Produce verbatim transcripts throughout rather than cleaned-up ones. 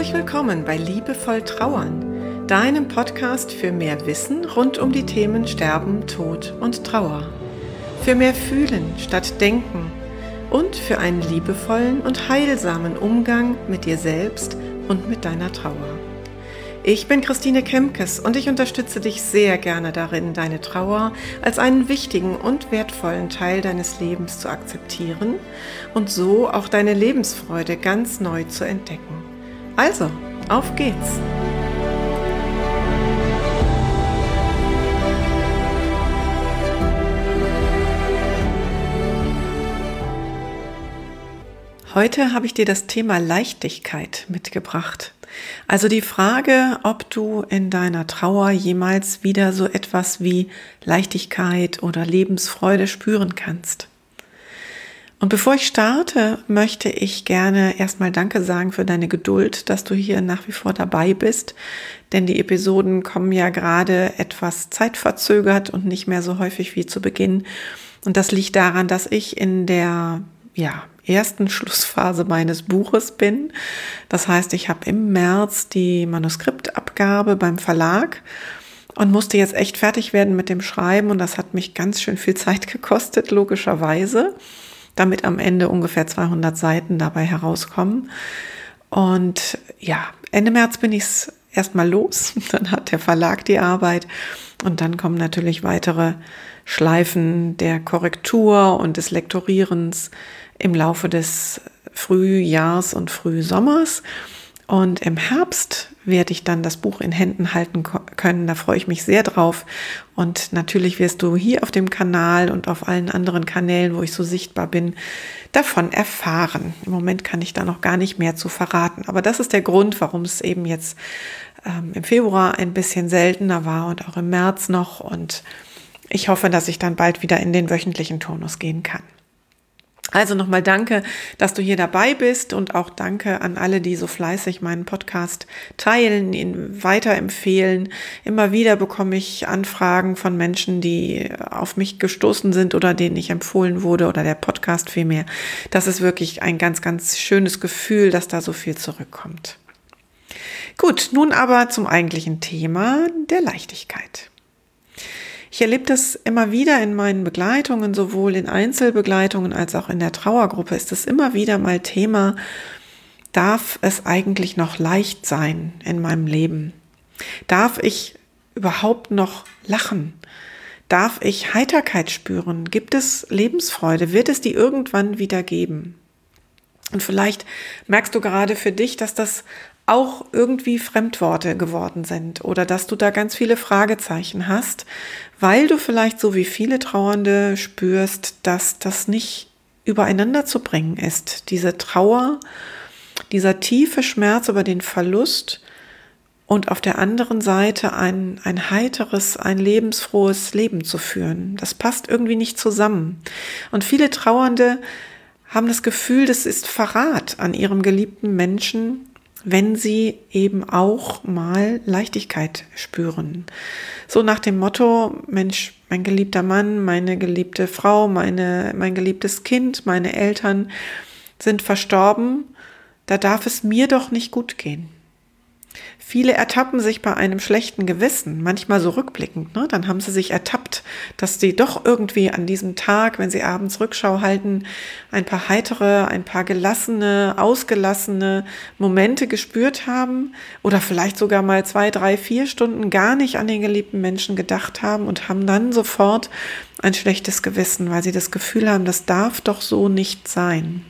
Herzlich willkommen bei Liebevoll Trauern, deinem Podcast für mehr Wissen rund um die Themen Sterben, Tod und Trauer. Für mehr Fühlen statt Denken und für einen liebevollen und heilsamen Umgang mit dir selbst und mit deiner Trauer. Ich bin Christine Kemkes und ich unterstütze dich sehr gerne darin, deine Trauer als einen wichtigen und wertvollen Teil deines Lebens zu akzeptieren und so auch deine Lebensfreude ganz neu zu entdecken. Also, auf geht's! Heute habe ich dir das Thema Leichtigkeit mitgebracht. Also die Frage, ob du in deiner Trauer jemals wieder so etwas wie Leichtigkeit oder Lebensfreude spüren kannst. Und bevor ich starte, möchte ich gerne erstmal Danke sagen für deine Geduld, dass du hier nach wie vor dabei bist, denn die Episoden kommen ja gerade etwas zeitverzögert und nicht mehr so häufig wie zu Beginn. Und das liegt daran, dass ich in der ja, ersten Schlussphase meines Buches bin. Das heißt, ich habe im März die Manuskriptabgabe beim Verlag und musste jetzt echt fertig werden mit dem Schreiben und das hat mich ganz schön viel Zeit gekostet, logischerweise, damit am Ende ungefähr zweihundert Seiten dabei herauskommen. Und ja, Ende März bin ich es erstmal los, dann hat der Verlag die Arbeit und dann kommen natürlich weitere Schleifen der Korrektur und des Lektorierens im Laufe des Frühjahrs und Frühsommers. Und im Herbst werde ich dann das Buch in Händen halten können. Da freue ich mich sehr drauf. Und natürlich wirst du hier auf dem Kanal und auf allen anderen Kanälen, wo ich so sichtbar bin, davon erfahren. Im Moment kann ich da noch gar nicht mehr zu verraten. Aber das ist der Grund, warum es eben jetzt ähm, im Februar ein bisschen seltener war und auch im März noch. Und ich hoffe, dass ich dann bald wieder in den wöchentlichen Turnus gehen kann. Also nochmal danke, dass du hier dabei bist und auch danke an alle, die so fleißig meinen Podcast teilen, ihn weiterempfehlen. Immer wieder bekomme ich Anfragen von Menschen, die auf mich gestoßen sind oder denen ich empfohlen wurde oder der Podcast vielmehr. Das ist wirklich ein ganz, ganz schönes Gefühl, dass da so viel zurückkommt. Gut, nun aber zum eigentlichen Thema der Leichtigkeit. Ich erlebe das immer wieder in meinen Begleitungen, sowohl in Einzelbegleitungen als auch in der Trauergruppe ist es immer wieder mal Thema, darf es eigentlich noch leicht sein in meinem Leben? Darf ich überhaupt noch lachen? Darf ich Heiterkeit spüren? Gibt es Lebensfreude? Wird es die irgendwann wieder geben? Und vielleicht merkst du gerade für dich, dass das auch irgendwie Fremdworte geworden sind oder dass du da ganz viele Fragezeichen hast, weil du vielleicht so wie viele Trauernde spürst, dass das nicht übereinander zu bringen ist. Diese Trauer, dieser tiefe Schmerz über den Verlust und auf der anderen Seite ein, ein heiteres, ein lebensfrohes Leben zu führen. Das passt irgendwie nicht zusammen. Und viele Trauernde haben das Gefühl, das ist Verrat an ihrem geliebten Menschen, wenn sie eben auch mal Leichtigkeit spüren. So nach dem Motto, Mensch, mein geliebter Mann, meine geliebte Frau, meine, mein geliebtes Kind, meine Eltern sind verstorben, da darf es mir doch nicht gut gehen. Viele ertappen sich bei einem schlechten Gewissen, manchmal so rückblickend, ne? Dann haben sie sich ertappt, dass sie doch irgendwie an diesem Tag, wenn sie abends Rückschau halten, ein paar heitere, ein paar gelassene, ausgelassene Momente gespürt haben oder vielleicht sogar mal zwei, drei, vier Stunden gar nicht an den geliebten Menschen gedacht haben und haben dann sofort ein schlechtes Gewissen, weil sie das Gefühl haben, das darf doch so nicht sein.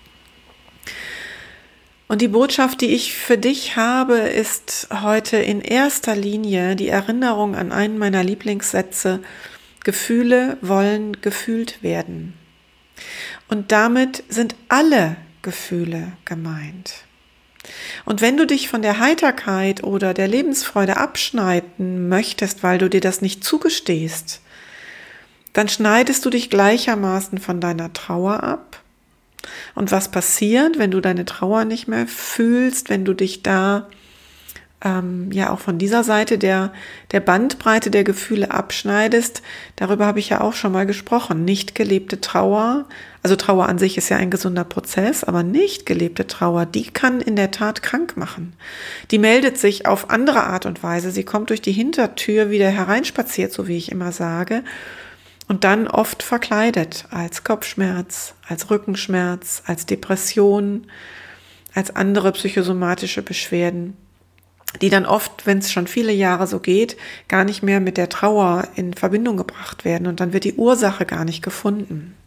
Und die Botschaft, die ich für dich habe, ist heute in erster Linie die Erinnerung an einen meiner Lieblingssätze: Gefühle wollen gefühlt werden. Und damit sind alle Gefühle gemeint. Und wenn du dich von der Heiterkeit oder der Lebensfreude abschneiden möchtest, weil du dir das nicht zugestehst, dann schneidest du dich gleichermaßen von deiner Trauer ab. Und was passiert, wenn du deine Trauer nicht mehr fühlst, wenn du dich da ähm, ja auch von dieser Seite der, der Bandbreite der Gefühle abschneidest, darüber habe ich ja auch schon mal gesprochen. Nicht gelebte Trauer, also Trauer an sich ist ja ein gesunder Prozess, aber nicht gelebte Trauer, die kann in der Tat krank machen. Die meldet sich auf andere Art und Weise. Sie kommt durch die Hintertür wieder hereinspaziert, so wie ich immer sage, und dann oft verkleidet als Kopfschmerz, als Rückenschmerz, als Depression, als andere psychosomatische Beschwerden, die dann oft, wenn es schon viele Jahre so geht, gar nicht mehr mit der Trauer in Verbindung gebracht werden und dann wird die Ursache gar nicht gefunden.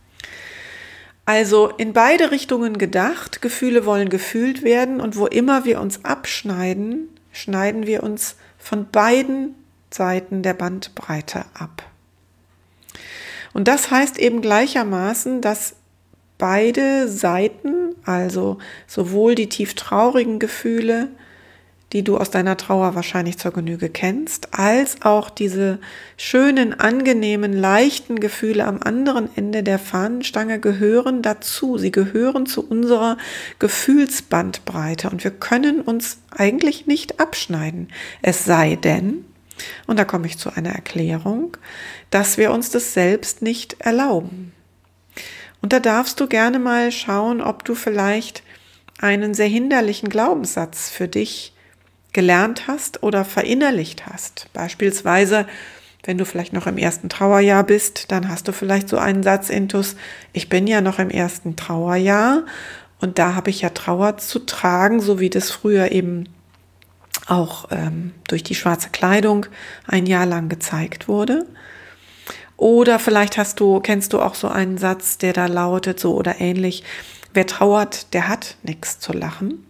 Also in beide Richtungen gedacht, Gefühle wollen gefühlt werden und wo immer wir uns abschneiden, schneiden wir uns von beiden Seiten der Bandbreite ab. Und das heißt eben gleichermaßen, dass beide Seiten, also sowohl die tief traurigen Gefühle, die du aus deiner Trauer wahrscheinlich zur Genüge kennst, als auch diese schönen, angenehmen, leichten Gefühle am anderen Ende der Fahnenstange gehören dazu. Sie gehören zu unserer Gefühlsbandbreite und wir können uns eigentlich nicht abschneiden. Es sei denn, und da komme ich zu einer Erklärung, dass wir uns das selbst nicht erlauben. Und da darfst du gerne mal schauen, ob du vielleicht einen sehr hinderlichen Glaubenssatz für dich gelernt hast oder verinnerlicht hast. Beispielsweise, wenn du vielleicht noch im ersten Trauerjahr bist, dann hast du vielleicht so einen Satz intus, ich bin ja noch im ersten Trauerjahr und da habe ich ja Trauer zu tragen, so wie das früher eben auch ähm, durch die schwarze Kleidung ein Jahr lang gezeigt wurde. Oder vielleicht hast du, kennst du auch so einen Satz, der da lautet, so oder ähnlich, wer trauert, der hat nichts zu lachen.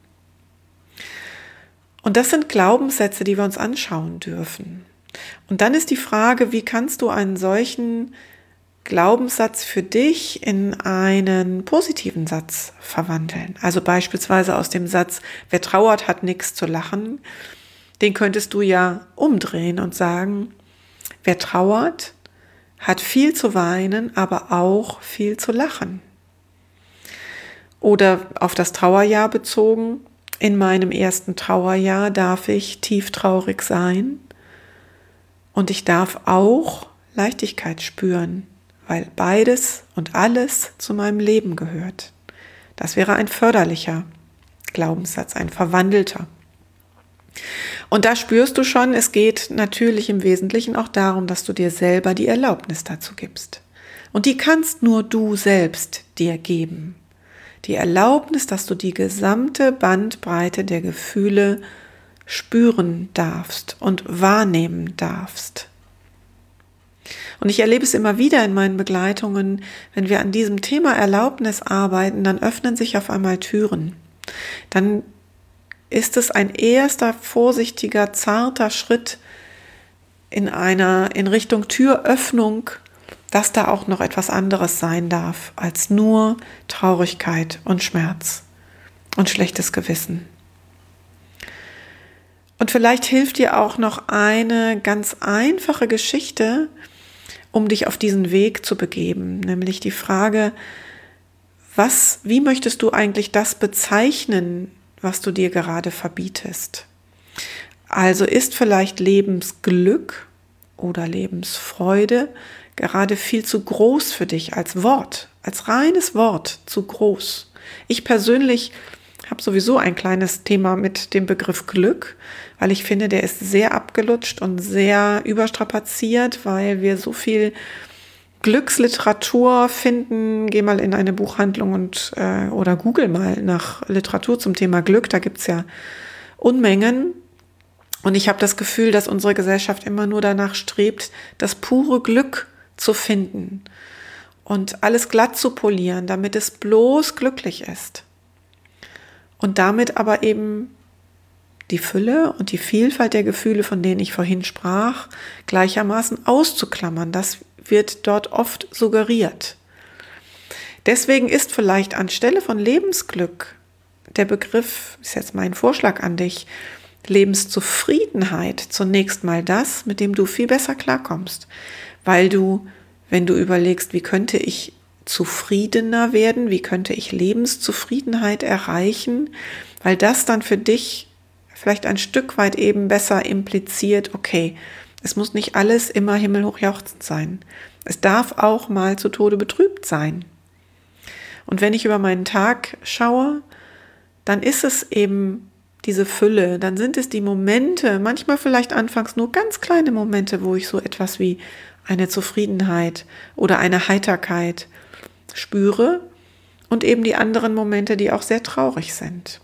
Und das sind Glaubenssätze, die wir uns anschauen dürfen. Und dann ist die Frage, wie kannst du einen solchen Glaubenssatz für dich in einen positiven Satz verwandeln? Also beispielsweise aus dem Satz, wer trauert, hat nichts zu lachen. Den könntest du ja umdrehen und sagen, wer trauert, hat viel zu weinen, aber auch viel zu lachen. Oder auf das Trauerjahr bezogen, in meinem ersten Trauerjahr darf ich tief traurig sein und ich darf auch Leichtigkeit spüren, weil beides und alles zu meinem Leben gehört. Das wäre ein förderlicher Glaubenssatz, ein verwandelter. Und da spürst du schon, es geht natürlich im Wesentlichen auch darum, dass du dir selber die Erlaubnis dazu gibst. Und die kannst nur du selbst dir geben. Die Erlaubnis, dass du die gesamte Bandbreite der Gefühle spüren darfst und wahrnehmen darfst. Und ich erlebe es immer wieder in meinen Begleitungen, wenn wir an diesem Thema Erlaubnis arbeiten, dann öffnen sich auf einmal Türen. Dann ist es ein erster, vorsichtiger, zarter Schritt in einer, in Richtung Türöffnung, dass da auch noch etwas anderes sein darf als nur Traurigkeit und Schmerz und schlechtes Gewissen. Und vielleicht hilft dir auch noch eine ganz einfache Geschichte, um dich auf diesen Weg zu begeben, nämlich die Frage, was, wie möchtest du eigentlich das bezeichnen, was du dir gerade verbietest? Also ist vielleicht Lebensglück oder Lebensfreude gerade viel zu groß für dich als Wort, als reines Wort zu groß. Ich persönlich habe sowieso ein kleines Thema mit dem Begriff Glück, weil ich finde, der ist sehr abgelutscht und sehr überstrapaziert, weil wir so viel Glücksliteratur finden. Geh mal in eine Buchhandlung und äh, oder google mal nach Literatur zum Thema Glück, da gibt es ja Unmengen. Und ich habe das Gefühl, dass unsere Gesellschaft immer nur danach strebt, das pure Glück zu finden und alles glatt zu polieren, damit es bloß glücklich ist. Und damit aber eben die Fülle und die Vielfalt der Gefühle, von denen ich vorhin sprach, gleichermaßen auszuklammern. Das wird dort oft suggeriert. Deswegen ist vielleicht anstelle von Lebensglück der Begriff, ist jetzt mein Vorschlag an dich, Lebenszufriedenheit zunächst mal das, mit dem du viel besser klarkommst. Weil du, wenn du überlegst, wie könnte ich zufriedener werden, wie könnte ich Lebenszufriedenheit erreichen, weil das dann für dich vielleicht ein Stück weit eben besser impliziert, okay, es muss nicht alles immer himmelhoch jauchzend sein. Es darf auch mal zu Tode betrübt sein. Und wenn ich über meinen Tag schaue, dann ist es eben diese Fülle, dann sind es die Momente, manchmal vielleicht anfangs nur ganz kleine Momente, wo ich so etwas wie eine Zufriedenheit oder eine Heiterkeit spüre und eben die anderen Momente, die auch sehr traurig sind.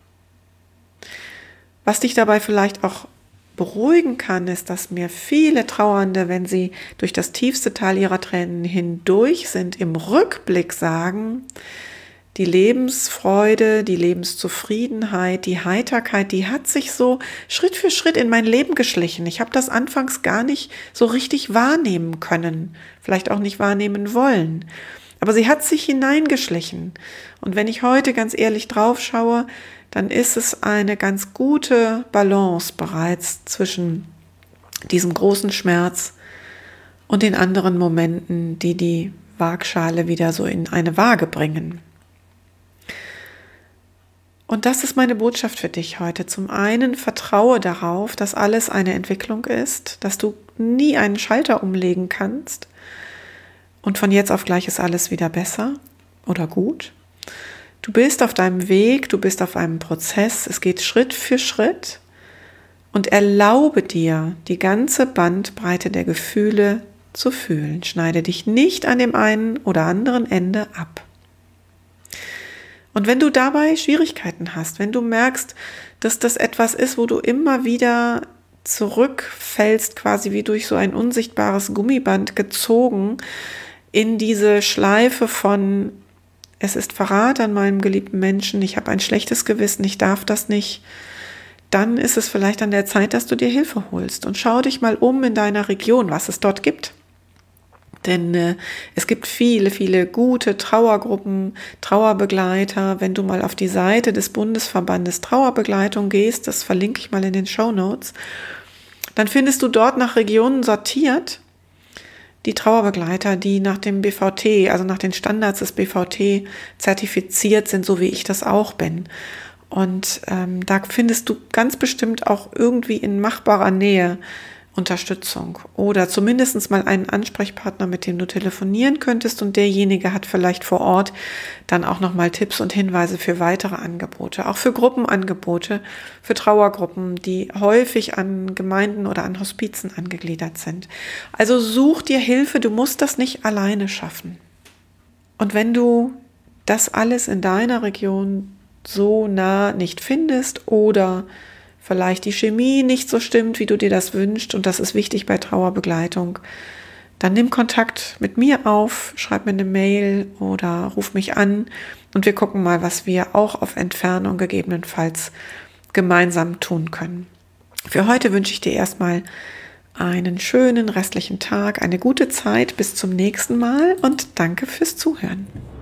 Was dich dabei vielleicht auch beruhigen kann, ist, dass mir viele Trauernde, wenn sie durch das tiefste Tal ihrer Tränen hindurch sind, im Rückblick sagen, die Lebensfreude, die Lebenszufriedenheit, die Heiterkeit, die hat sich so Schritt für Schritt in mein Leben geschlichen. Ich habe das anfangs gar nicht so richtig wahrnehmen können, vielleicht auch nicht wahrnehmen wollen. Aber sie hat sich hineingeschlichen. Und wenn ich heute ganz ehrlich drauf schaue, dann ist es eine ganz gute Balance bereits zwischen diesem großen Schmerz und den anderen Momenten, die die Waagschale wieder so in eine Waage bringen. Und das ist meine Botschaft für dich heute. Zum einen vertraue darauf, dass alles eine Entwicklung ist, dass du nie einen Schalter umlegen kannst und von jetzt auf gleich ist alles wieder besser oder gut. Du bist auf deinem Weg, du bist auf einem Prozess, es geht Schritt für Schritt und erlaube dir, die ganze Bandbreite der Gefühle zu fühlen. Schneide dich nicht an dem einen oder anderen Ende ab. Und wenn du dabei Schwierigkeiten hast, wenn du merkst, dass das etwas ist, wo du immer wieder zurückfällst, quasi wie durch so ein unsichtbares Gummiband gezogen in diese Schleife von es ist Verrat an meinem geliebten Menschen, ich habe ein schlechtes Gewissen, ich darf das nicht, dann ist es vielleicht an der Zeit, dass du dir Hilfe holst und schau dich mal um in deiner Region, was es dort gibt. Denn äh, es gibt viele, viele gute Trauergruppen, Trauerbegleiter. Wenn du mal auf die Seite des Bundesverbandes Trauerbegleitung gehst, das verlinke ich mal in den Shownotes, dann findest du dort nach Regionen sortiert die Trauerbegleiter, die nach dem B V T, also nach den Standards des B V T zertifiziert sind, so wie ich das auch bin. Und ähm, da findest du ganz bestimmt auch irgendwie in machbarer Nähe Unterstützung oder zumindest mal einen Ansprechpartner, mit dem du telefonieren könntest und derjenige hat vielleicht vor Ort dann auch nochmal Tipps und Hinweise für weitere Angebote, auch für Gruppenangebote, für Trauergruppen, die häufig an Gemeinden oder an Hospizen angegliedert sind. Also such dir Hilfe, du musst das nicht alleine schaffen. Und wenn du das alles in deiner Region so nah nicht findest oder vielleicht die Chemie nicht so stimmt, wie du dir das wünschst, und das ist wichtig bei Trauerbegleitung, dann nimm Kontakt mit mir auf, schreib mir eine Mail oder ruf mich an und wir gucken mal, was wir auch auf Entfernung gegebenenfalls gemeinsam tun können. Für heute wünsche ich dir erstmal einen schönen restlichen Tag, eine gute Zeit, bis zum nächsten Mal und danke fürs Zuhören.